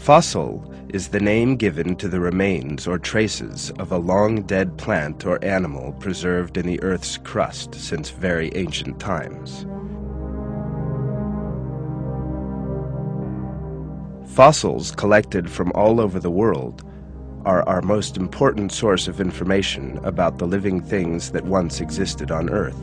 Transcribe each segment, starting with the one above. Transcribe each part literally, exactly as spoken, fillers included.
Fossil is the name given to the remains or traces of a long-dead plant or animal preserved in the Earth's crust since very ancient times. Fossils collected from all over the world are our most important source of information about the living things that once existed on Earth.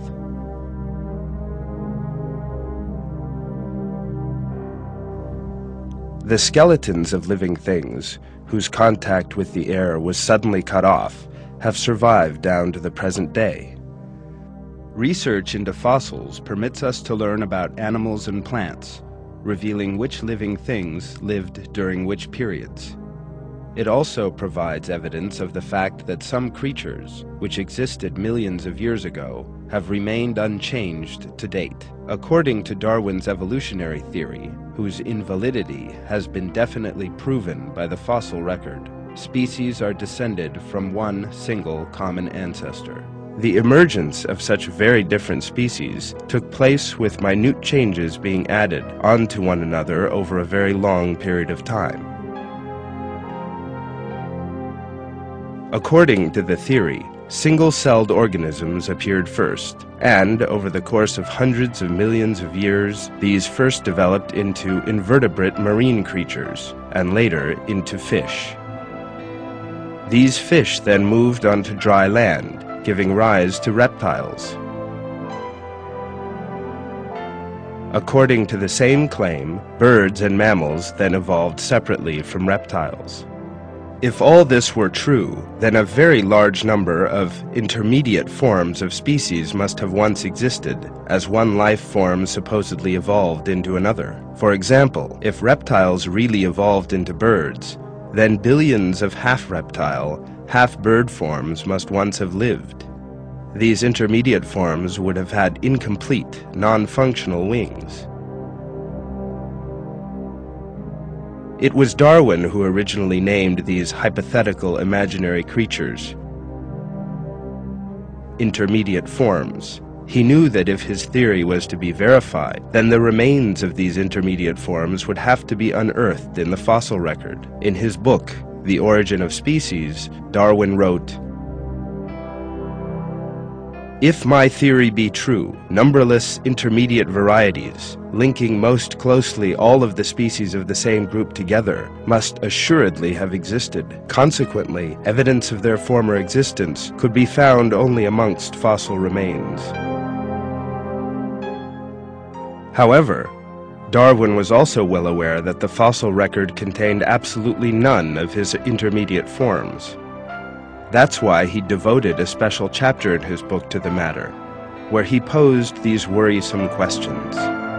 The skeletons of living things, whose contact with the air was suddenly cut off, have survived down to the present day. Research into fossils permits us to learn about animals and plants, revealing which living things lived during which periods. It also provides evidence of the fact that some creatures, which existed millions of years ago, have remained unchanged to date. According to Darwin's evolutionary theory, whose invalidity has been definitely proven by the fossil record, species are descended from one single common ancestor. The emergence of such very different species took place with minute changes being added onto one another over a very long period of time. According to the theory, single-celled organisms appeared first, and over the course of hundreds of millions of years, these first developed into invertebrate marine creatures, and later into fish. These fish then moved onto dry land, giving rise to reptiles. According to the same claim, birds and mammals then evolved separately from reptiles. If all this were true, then a very large number of intermediate forms of species must have once existed, as one life form supposedly evolved into another. For example, if reptiles really evolved into birds, then billions of half-reptile, half-bird forms must once have lived. These intermediate forms would have had incomplete, non-functional wings. It was Darwin who originally named these hypothetical imaginary creatures intermediate forms. He knew that if his theory was to be verified, then the remains of these intermediate forms would have to be unearthed in the fossil record. In his book, The Origin of Species, Darwin wrote, "If my theory be true, numberless intermediate varieties, linking most closely all of the species of the same group together, must assuredly have existed. Consequently, evidence of their former existence could be found only amongst fossil remains." However, Darwin was also well aware that the fossil record contained absolutely none of his intermediate forms. That's why he devoted a special chapter in his book to the matter, where he posed these worrisome questions.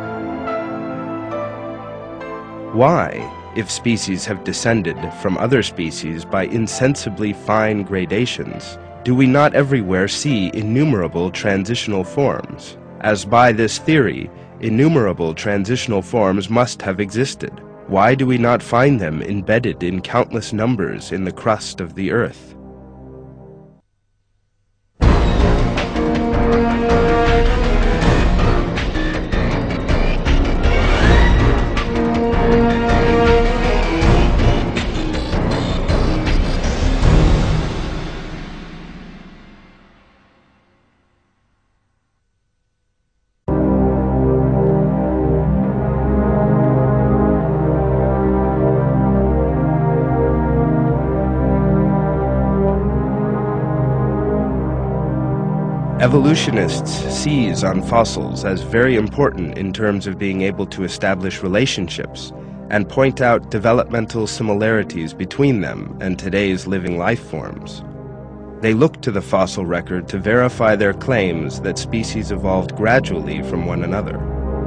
Why, if species have descended from other species by insensibly fine gradations, do we not everywhere see innumerable transitional forms? As by this theory, innumerable transitional forms must have existed. Why do we not find them embedded in countless numbers in the crust of the Earth? Evolutionists seize on fossils as very important in terms of being able to establish relationships and point out developmental similarities between them and today's living life forms. They look to the fossil record to verify their claims that species evolved gradually from one another.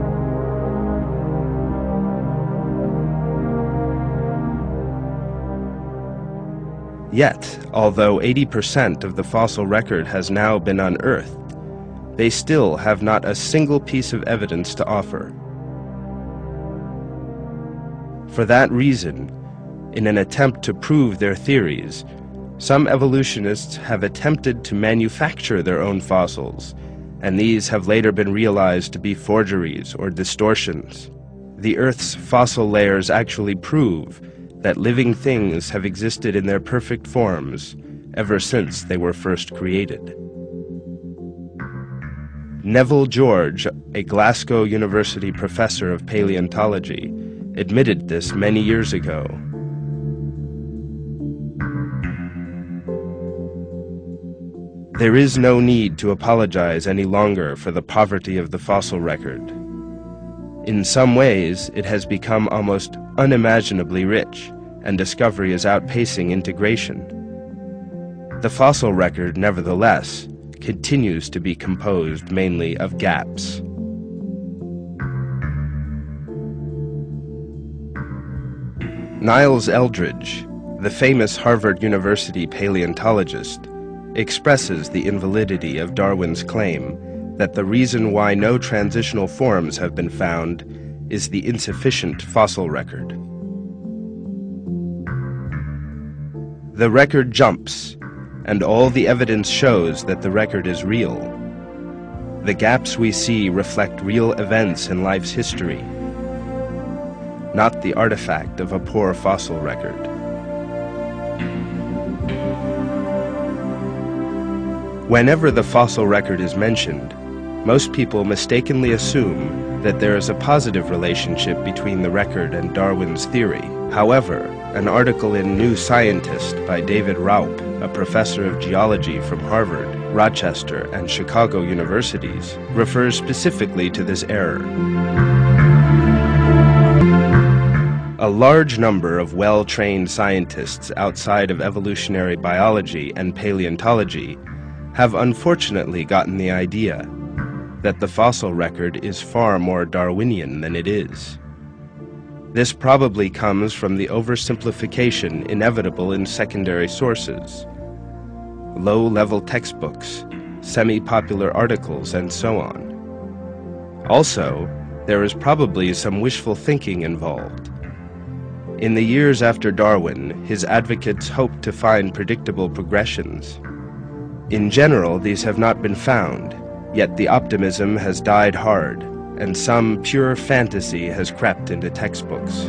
Yet, although eighty percent of the fossil record has now been unearthed, they still have not a single piece of evidence to offer. For that reason, in an attempt to prove their theories, some evolutionists have attempted to manufacture their own fossils, and these have later been realized to be forgeries or distortions. The Earth's fossil layers actually prove that living things have existed in their perfect forms ever since they were first created. Neville George, a Glasgow University professor of paleontology, admitted this many years ago. There is no need to apologize any longer for the poverty of the fossil record. In some ways, it has become almost unimaginably rich, and discovery is outpacing integration. The fossil record, nevertheless, continues to be composed mainly of gaps. Niles Eldredge, the famous Harvard University paleontologist, expresses the invalidity of Darwin's claim that the reason why no transitional forms have been found is the insufficient fossil record. The record jumps, and all the evidence shows that the record is real. The gaps we see reflect real events in life's history, not the artifact of a poor fossil record. Whenever the fossil record is mentioned, most people mistakenly assume that there is a positive relationship between the record and Darwin's theory. However, an article in New Scientist by David Raup, a professor of geology from Harvard, Rochester, and Chicago universities, refers specifically to this error. A large number of well-trained scientists outside of evolutionary biology and paleontology have unfortunately gotten the idea that the fossil record is far more Darwinian than it is. This probably comes from the oversimplification inevitable in secondary sources, low-level textbooks, semi-popular articles, and so on. Also, there is probably some wishful thinking involved. In the years after Darwin, his advocates hoped to find predictable progressions. In general, these have not been found, yet the optimism has died hard, and some pure fantasy has crept into textbooks.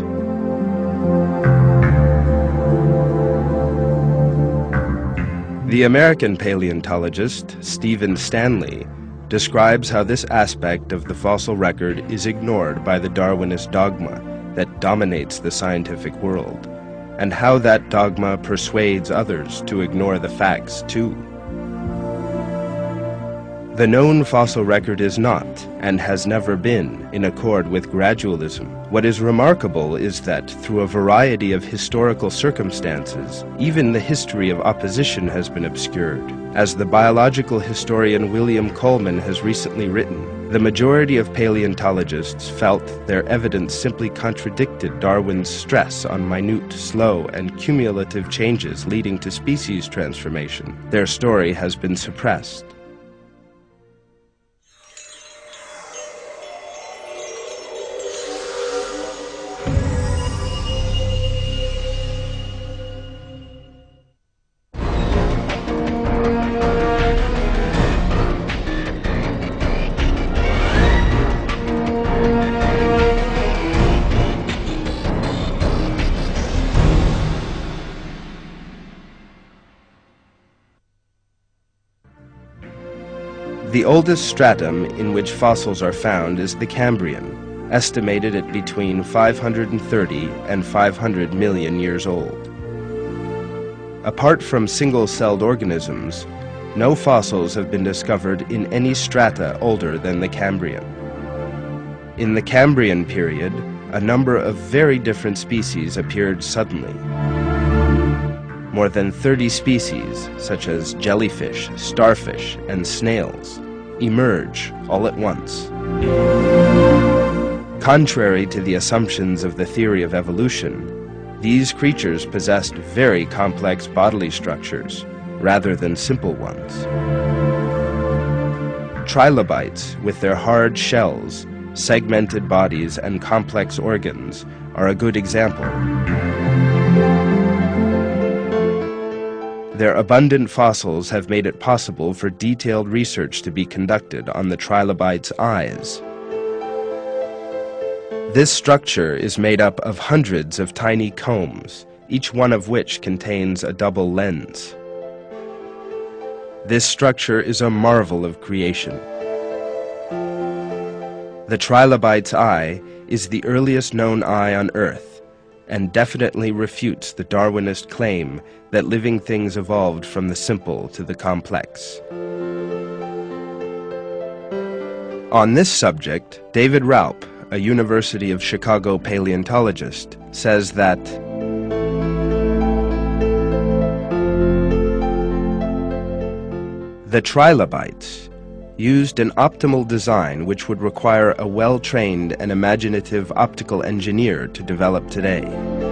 The American paleontologist Stephen Stanley describes how this aspect of the fossil record is ignored by the Darwinist dogma that dominates the scientific world, and how that dogma persuades others to ignore the facts too. The known fossil record is not, and has never been, in accord with gradualism. What is remarkable is that, through a variety of historical circumstances, even the history of opposition has been obscured. As the biological historian William Coleman has recently written, the majority of paleontologists felt their evidence simply contradicted Darwin's stress on minute, slow, and cumulative changes leading to species transformation. Their story has been suppressed. The oldest stratum in which fossils are found is the Cambrian, estimated at between five hundred thirty and five hundred million years old. Apart from single-celled organisms, no fossils have been discovered in any strata older than the Cambrian. In the Cambrian period, a number of very different species appeared suddenly. More than thirty species, such as jellyfish, starfish, and snails, emerge all at once. Contrary to the assumptions of the theory of evolution, these creatures possessed very complex bodily structures, rather than simple ones. Trilobites, with their hard shells, segmented bodies, and complex organs, are a good example. Their abundant fossils have made it possible for detailed research to be conducted on the trilobite's eyes. This structure is made up of hundreds of tiny combs, each one of which contains a double lens. This structure is a marvel of creation. The trilobite's eye is the earliest known eye on Earth, and definitely refutes the Darwinist claim that living things evolved from the simple to the complex. On this subject, David Raup, a University of Chicago paleontologist, says that the trilobites used an optimal design which would require a well-trained and imaginative optical engineer to develop today.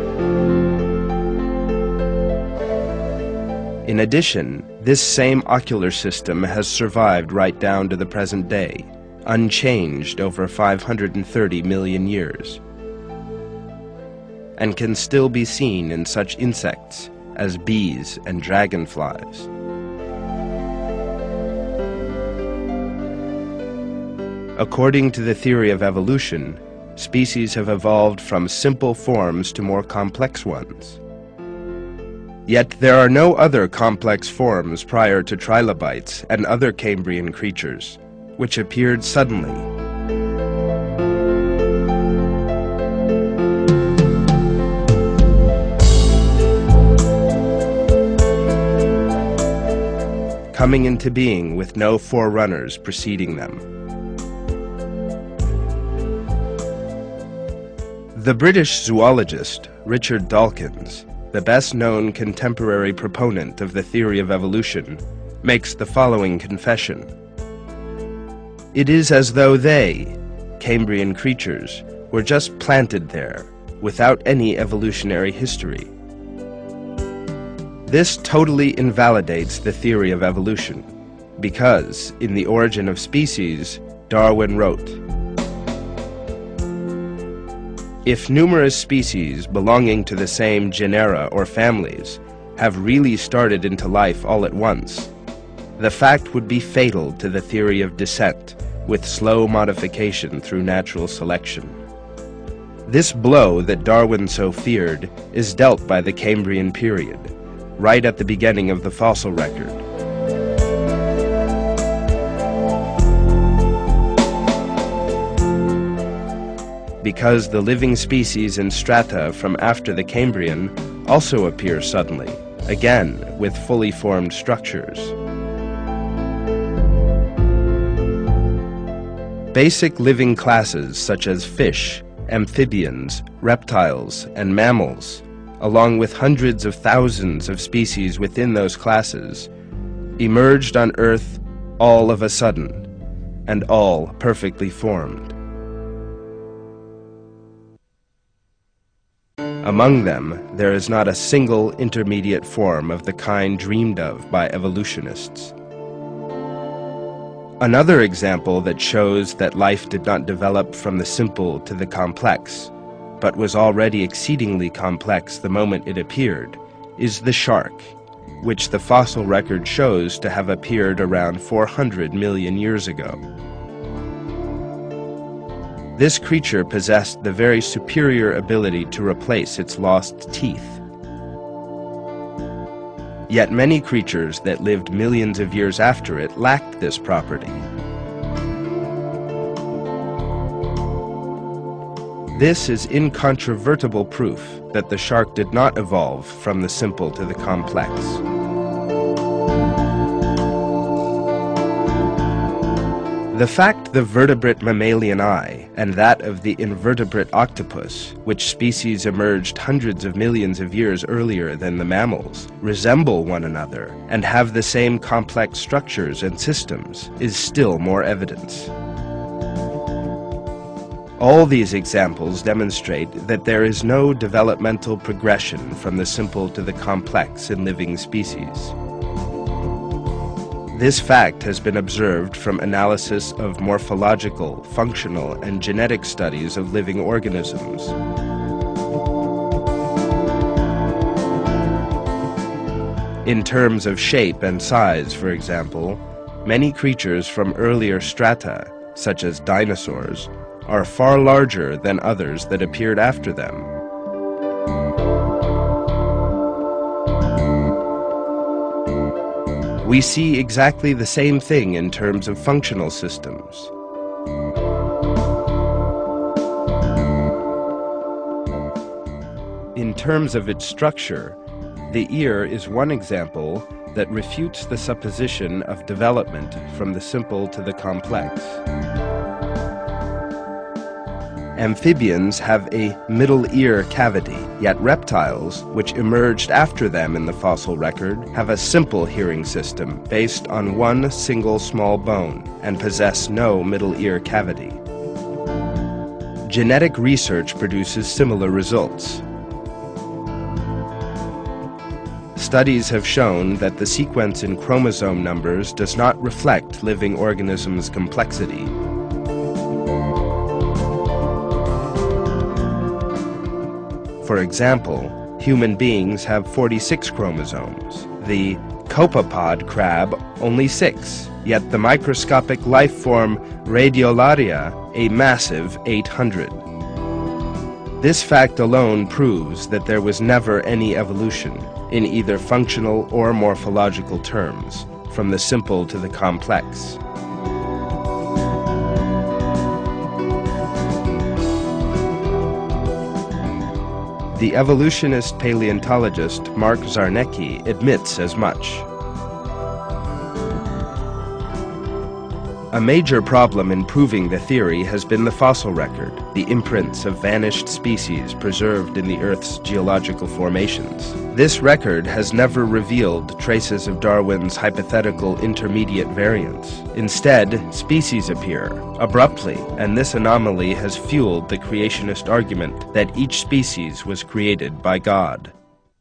In addition, this same ocular system has survived right down to the present day, unchanged over five hundred thirty million years, and can still be seen in such insects as bees and dragonflies. According to the theory of evolution, species have evolved from simple forms to more complex ones. Yet there are no other complex forms prior to trilobites and other Cambrian creatures, which appeared suddenly. Coming into being with no forerunners preceding them. The British zoologist Richard Dawkins, the best-known contemporary proponent of the theory of evolution, makes the following confession. It is as though they, Cambrian creatures, were just planted there, without any evolutionary history. This totally invalidates the theory of evolution, because, in The Origin of Species, Darwin wrote, "If numerous species belonging to the same genera or families have really started into life all at once, the fact would be fatal to the theory of descent, with slow modification through natural selection. This blow that Darwin so feared is dealt by the Cambrian period, right at the beginning of the fossil record. Because the living species in strata from after the Cambrian also appear suddenly, again with fully formed structures. Basic living classes such as fish, amphibians, reptiles, and mammals, along with hundreds of thousands of species within those classes, emerged on Earth all of a sudden, and all perfectly formed. Among them, there is not a single intermediate form of the kind dreamed of by evolutionists. Another example that shows that life did not develop from the simple to the complex, but was already exceedingly complex the moment it appeared, is the shark, which the fossil record shows to have appeared around four hundred million years ago. This creature possessed the very superior ability to replace its lost teeth. Yet many creatures that lived millions of years after it lacked this property. This is incontrovertible proof that the shark did not evolve from the simple to the complex. The fact the vertebrate mammalian eye and that of the invertebrate octopus, which species emerged hundreds of millions of years earlier than the mammals, resemble one another and have the same complex structures and systems is still more evidence. All these examples demonstrate that there is no developmental progression from the simple to the complex in living species. This fact has been observed from analysis of morphological, functional, and genetic studies of living organisms. In terms of shape and size, for example, many creatures from earlier strata, such as dinosaurs, are far larger than others that appeared after them. We see exactly the same thing in terms of functional systems. In terms of its structure, the ear is one example that refutes the supposition of development from the simple to the complex. Amphibians have a middle ear cavity, yet reptiles, which emerged after them in the fossil record, have a simple hearing system based on one single small bone and possess no middle ear cavity. Genetic research produces similar results. Studies have shown that the sequence in chromosome numbers does not reflect living organisms' complexity. For example, human beings have forty-six chromosomes, the copepod crab only six, yet the microscopic life form Radiolaria a massive eight hundred. This fact alone proves that there was never any evolution, in either functional or morphological terms, from the simple to the complex. The evolutionist paleontologist Mark Zarnecki admits as much. A major problem in proving the theory has been the fossil record, the imprints of vanished species preserved in the Earth's geological formations. This record has never revealed traces of Darwin's hypothetical intermediate variants. Instead, species appear, abruptly, and this anomaly has fueled the creationist argument that each species was created by God.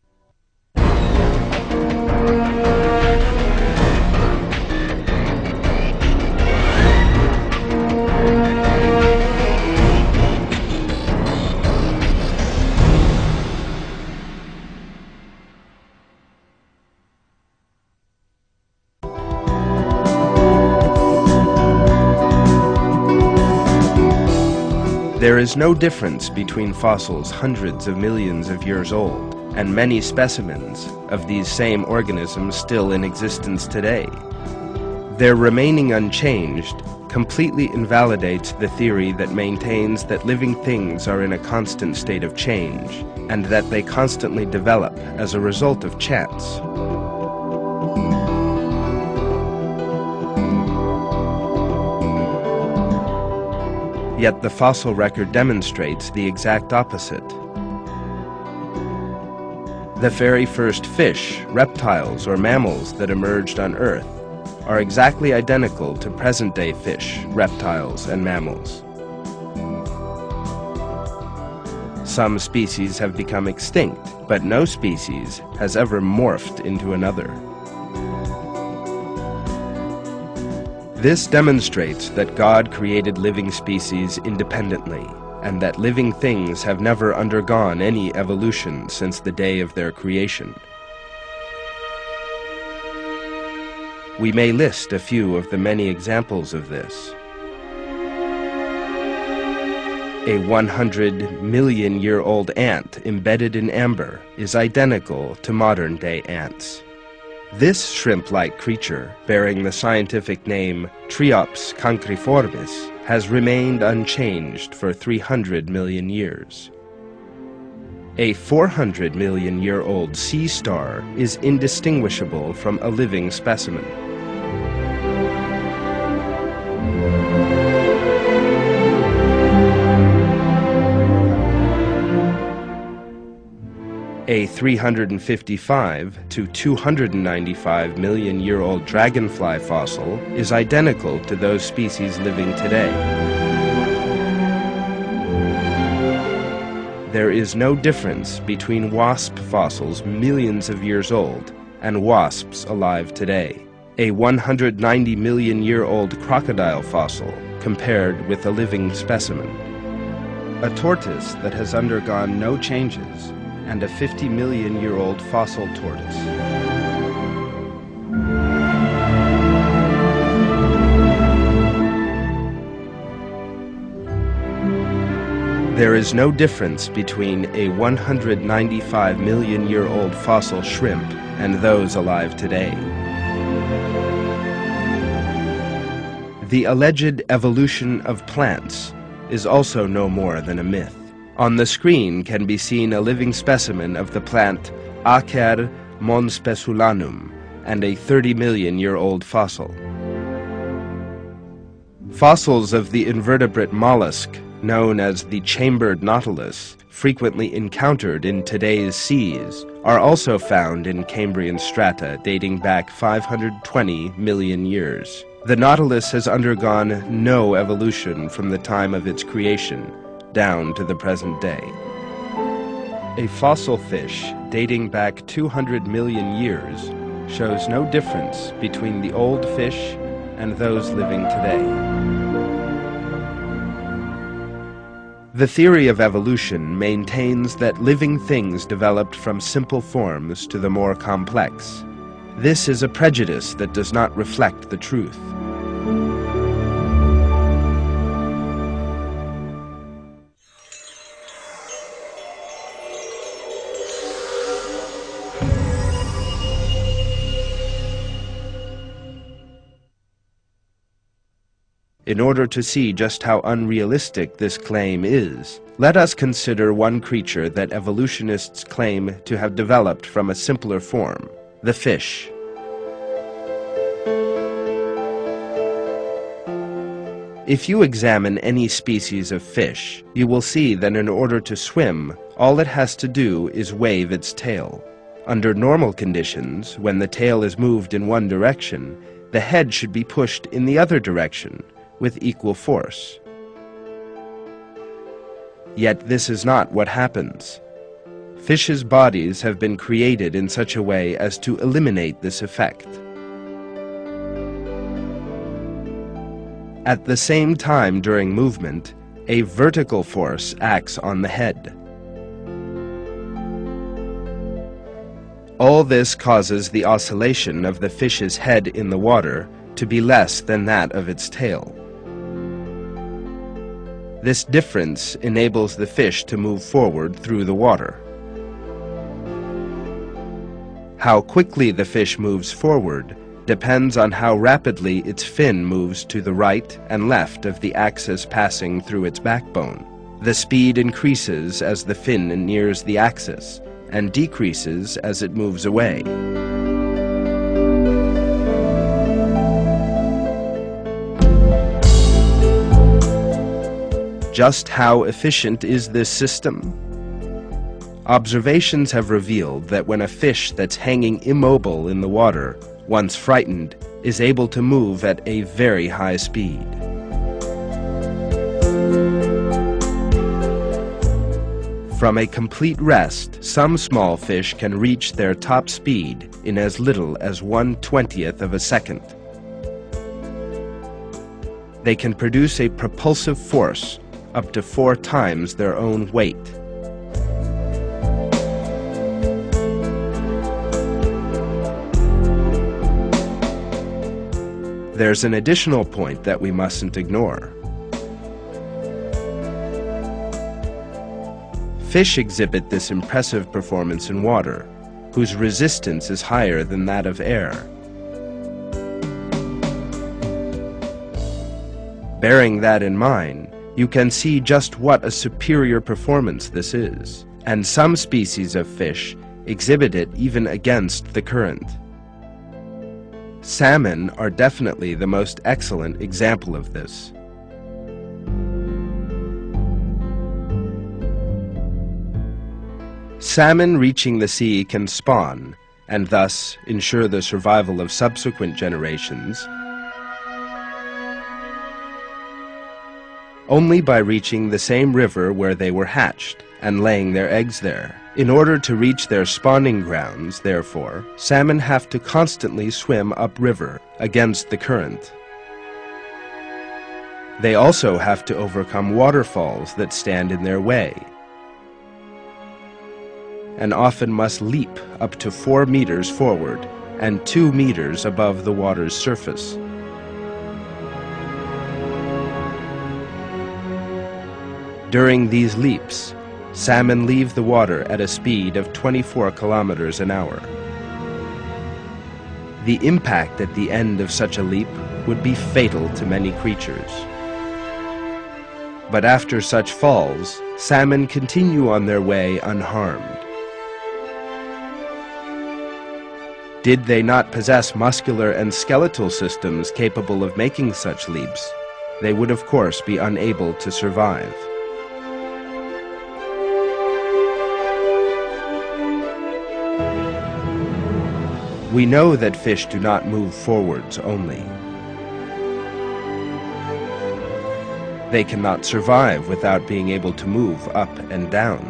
There is no difference between fossils hundreds of millions of years old and many specimens of these same organisms still in existence today. Their remaining unchanged completely invalidates the theory that maintains that living things are in a constant state of change and that they constantly develop as a result of chance. Yet the fossil record demonstrates the exact opposite. The very first fish, reptiles, or mammals that emerged on Earth are exactly identical to present-day fish, reptiles, and mammals. Some species have become extinct, but no species has ever morphed into another. This demonstrates that God created living species independently, and that living things have never undergone any evolution since the day of their creation. We may list a few of the many examples of this. A one hundred million year old ant embedded in amber is identical to modern-day ants. This shrimp-like creature, bearing the scientific name Triops cancriformis, has remained unchanged for three hundred million years. A four hundred million year old sea star is indistinguishable from a living specimen. A three hundred fifty-five to two hundred ninety-five million year old dragonfly fossil is identical to those species living today. There is no difference between wasp fossils millions of years old and wasps alive today. A one hundred ninety million year old crocodile fossil compared with a living specimen. A tortoise that has undergone no changes, and a fifty million year old fossil tortoise. There is no difference between a one hundred ninety-five million year old fossil shrimp and those alive today. The alleged evolution of plants is also no more than a myth. On the screen can be seen a living specimen of the plant Acer monspesulanum and a thirty million year old fossil. Fossils of the invertebrate mollusk, known as the chambered nautilus, frequently encountered in today's seas, are also found in Cambrian strata dating back five hundred twenty million years. The nautilus has undergone no evolution from the time of its creation down to the present day. A fossil fish dating back two hundred million years shows no difference between the old fish and those living today. The theory of evolution maintains that living things developed from simple forms to the more complex. This is a prejudice that does not reflect the truth. In order to see just how unrealistic this claim is, let us consider one creature that evolutionists claim to have developed from a simpler form, the fish. If you examine any species of fish, you will see that in order to swim, all it has to do is wave its tail. Under normal conditions, when the tail is moved in one direction, the head should be pushed in the other direction, with equal force. Yet this is not what happens. Fishes' bodies have been created in such a way as to eliminate this effect. At the same time during movement, a vertical force acts on the head. All this causes the oscillation of the fish's head in the water to be less than that of its tail. This difference enables the fish to move forward through the water. How quickly the fish moves forward depends on how rapidly its fin moves to the right and left of the axis passing through its backbone. The speed increases as the fin nears the axis and decreases as it moves away. Just how efficient is this system? Observations have revealed that when a fish that's hanging immobile in the water, once frightened, is able to move at a very high speed. From a complete rest, some small fish can reach their top speed in as little as one twentieth of a second. They can produce a propulsive force up to four times their own weight. There's an additional point that we mustn't ignore. Fish exhibit this impressive performance in water, whose resistance is higher than that of air. Bearing that in mind, you can see just what a superior performance this is, and some species of fish exhibit it even against the current. Salmon are definitely the most excellent example of this. Salmon reaching the sea can spawn, and thus ensure the survival of subsequent generations, only by reaching the same river where they were hatched and laying their eggs there. In order to reach their spawning grounds, therefore, salmon have to constantly swim upriver against the current. They also have to overcome waterfalls that stand in their way, and often must leap up to four meters forward and two meters above the water's surface. During these leaps, salmon leave the water at a speed of twenty-four kilometers an hour. The impact at the end of such a leap would be fatal to many creatures. But after such falls, salmon continue on their way unharmed. Did they not possess muscular and skeletal systems capable of making such leaps, they would of course be unable to survive. We know that fish do not move forwards only. They cannot survive without being able to move up and down.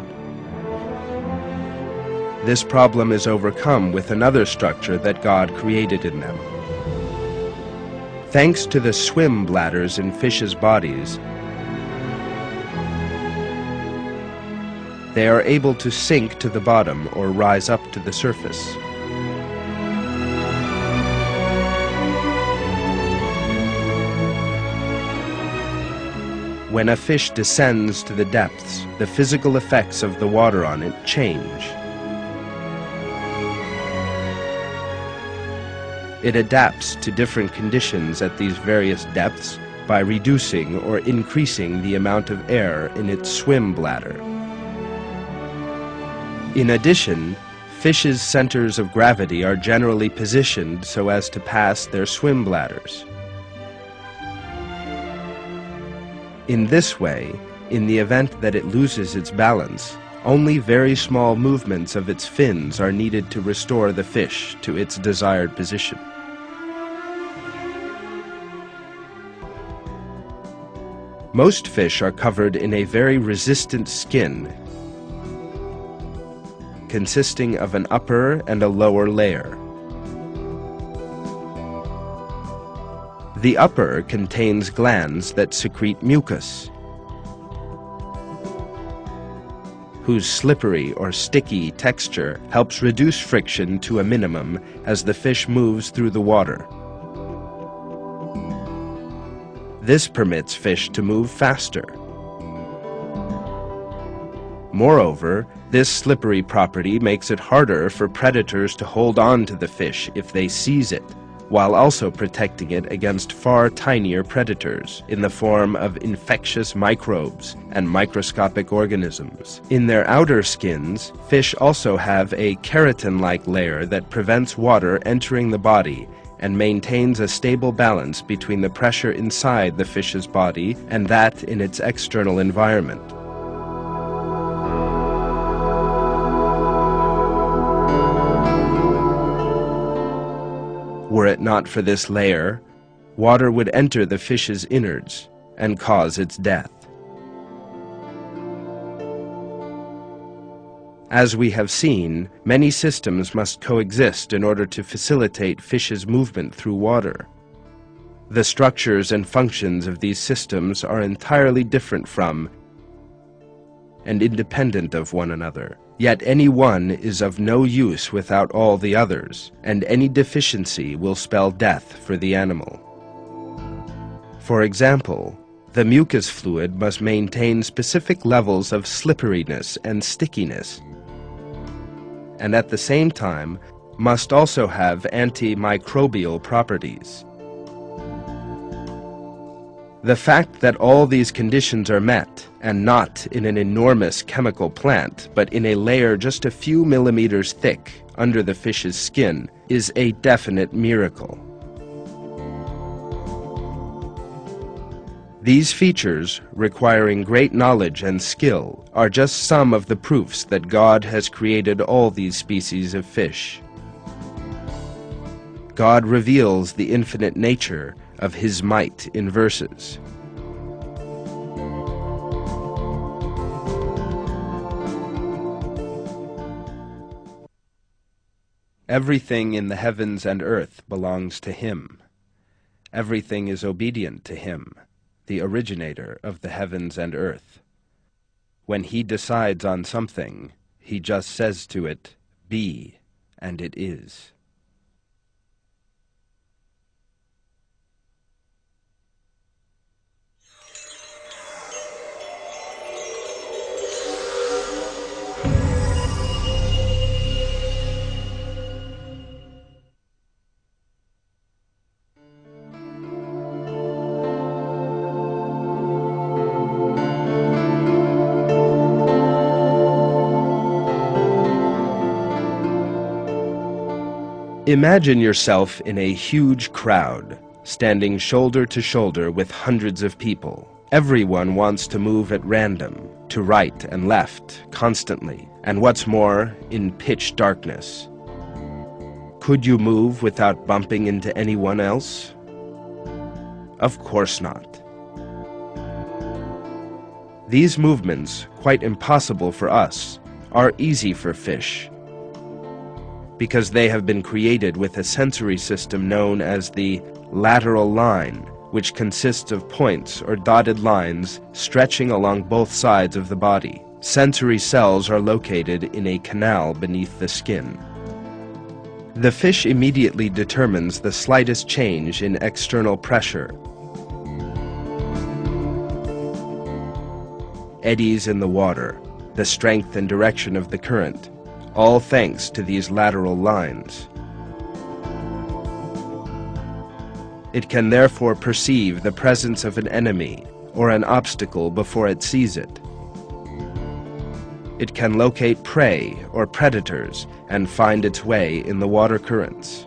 This problem is overcome with another structure that God created in them. Thanks to the swim bladders in fishes' bodies, they are able to sink to the bottom or rise up to the surface. When a fish descends to the depths, the physical effects of the water on it change. It adapts to different conditions at these various depths by reducing or increasing the amount of air in its swim bladder. In addition, fishes' centers of gravity are generally positioned so as to pass their swim bladders. In this way, in the event that it loses its balance, only very small movements of its fins are needed to restore the fish to its desired position. Most fish are covered in a very resistant skin, consisting of an upper and a lower layer. The upper contains glands that secrete mucus, whose slippery or sticky texture helps reduce friction to a minimum as the fish moves through the water. This permits fish to move faster. Moreover, this slippery property makes it harder for predators to hold on to the fish if they seize it, while also protecting it against far tinier predators in the form of infectious microbes and microscopic organisms. In their outer skins, fish also have a keratin-like layer that prevents water entering the body and maintains a stable balance between the pressure inside the fish's body and that in its external environment. Were it not for this layer, water would enter the fish's innards and cause its death. As we have seen, many systems must coexist in order to facilitate fish's movement through water. The structures and functions of these systems are entirely different from and independent of one another. Yet any one is of no use without all the others, and any deficiency will spell death for the animal. For example, the mucus fluid must maintain specific levels of slipperiness and stickiness, and at the same time must also have antimicrobial properties. The fact that all these conditions are met, and not in an enormous chemical plant, but in a layer just a few millimeters thick under the fish's skin, is a definite miracle. These features, requiring great knowledge and skill, are just some of the proofs that God has created all these species of fish. God reveals the infinite nature of His might in verses. Everything in the heavens and earth belongs to Him. Everything is obedient to Him, the originator of the heavens and earth. When He decides on something, He just says to it, "Be," and it is. Imagine yourself in a huge crowd, standing shoulder to shoulder with hundreds of people. Everyone wants to move at random, to right and left, constantly, and what's more, in pitch darkness. Could you move without bumping into anyone else? Of course not. These movements, quite impossible for us, are easy for fish, because they have been created with a sensory system known as the lateral line, which consists of points or dotted lines stretching along both sides of the body. Sensory cells are located in a canal beneath the skin. The fish immediately determines the slightest change in external pressure, eddies in the water, the strength and direction of the current, all thanks to these lateral lines. It can therefore perceive the presence of an enemy or an obstacle before it sees it. It can locate prey or predators and find its way in the water currents.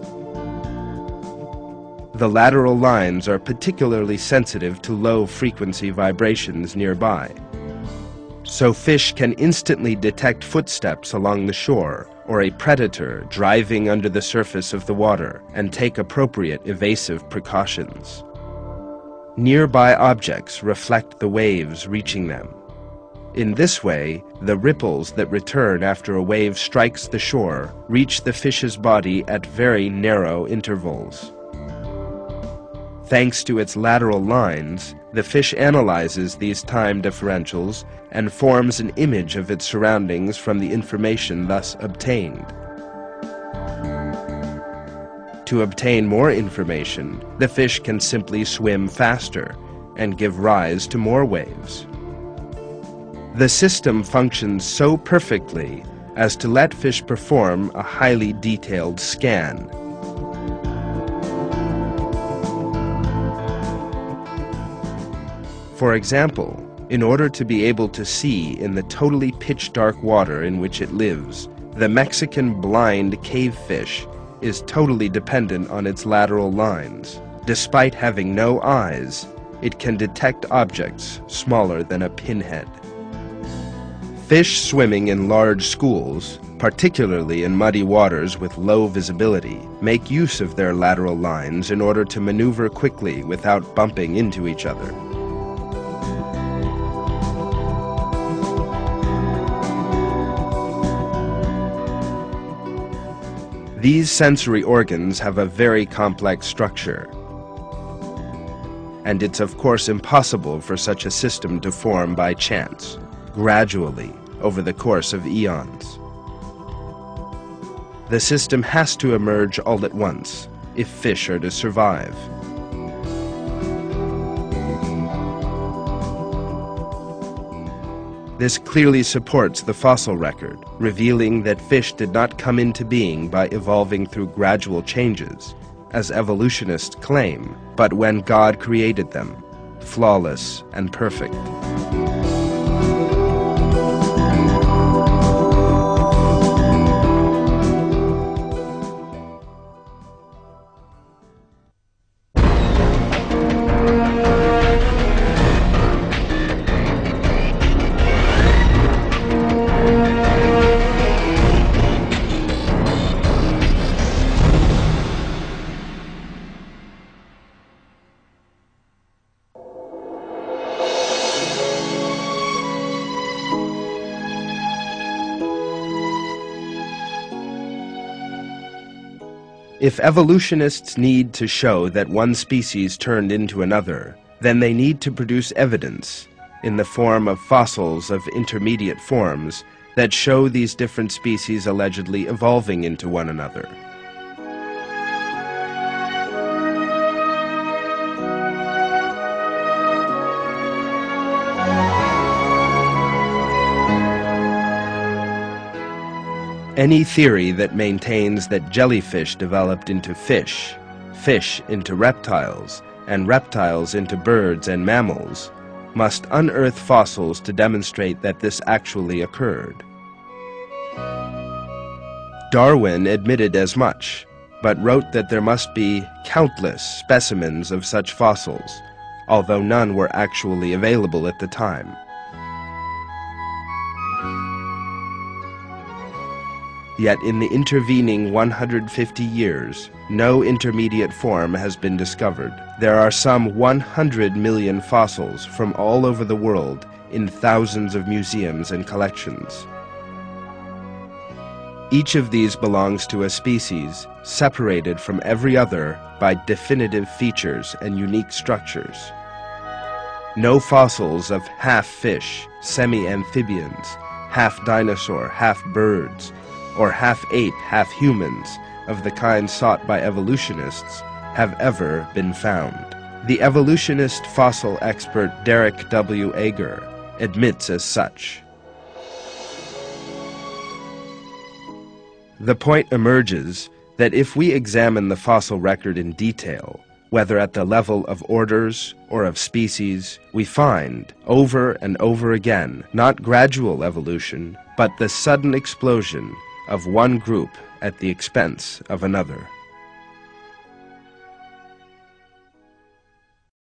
The lateral lines are particularly sensitive to low-frequency vibrations nearby. So fish can instantly detect footsteps along the shore or a predator driving under the surface of the water and take appropriate evasive precautions. Nearby objects reflect the waves reaching them. In this way, the ripples that return after a wave strikes the shore reach the fish's body at very narrow intervals. Thanks to its lateral lines, the fish analyzes these time differentials and forms an image of its surroundings from the information thus obtained. To obtain more information, the fish can simply swim faster and give rise to more waves. The system functions so perfectly as to let fish perform a highly detailed scan. For example, in order to be able to see in the totally pitch-dark water in which it lives, the Mexican blind cavefish is totally dependent on its lateral lines. Despite having no eyes, it can detect objects smaller than a pinhead. Fish swimming in large schools, particularly in muddy waters with low visibility, make use of their lateral lines in order to maneuver quickly without bumping into each other. These sensory organs have a very complex structure, and it's of course impossible for such a system to form by chance, gradually, over the course of eons. The system has to emerge all at once, if fish are to survive. This clearly supports the fossil record, revealing that fish did not come into being by evolving through gradual changes, as evolutionists claim, but when God created them, flawless and perfect. If evolutionists need to show that one species turned into another, then they need to produce evidence, in the form of fossils of intermediate forms, that show these different species allegedly evolving into one another. Any theory that maintains that jellyfish developed into fish, fish into reptiles, and reptiles into birds and mammals must unearth fossils to demonstrate that this actually occurred. Darwin admitted as much, but wrote that there must be countless specimens of such fossils, although none were actually available at the time. Yet in the intervening one hundred fifty years, no intermediate form has been discovered. There are some one hundred million fossils from all over the world in thousands of museums and collections. Each of these belongs to a species separated from every other by definitive features and unique structures. No fossils of half-fish, semi-amphibians, half-dinosaur, half-birds, or half-ape, half-humans of the kind sought by evolutionists have ever been found. The evolutionist fossil expert Derek W. Ager admits as such. The point emerges that if we examine the fossil record in detail, whether at the level of orders or of species, we find, over and over again, not gradual evolution, but the sudden explosion of one group at the expense of another.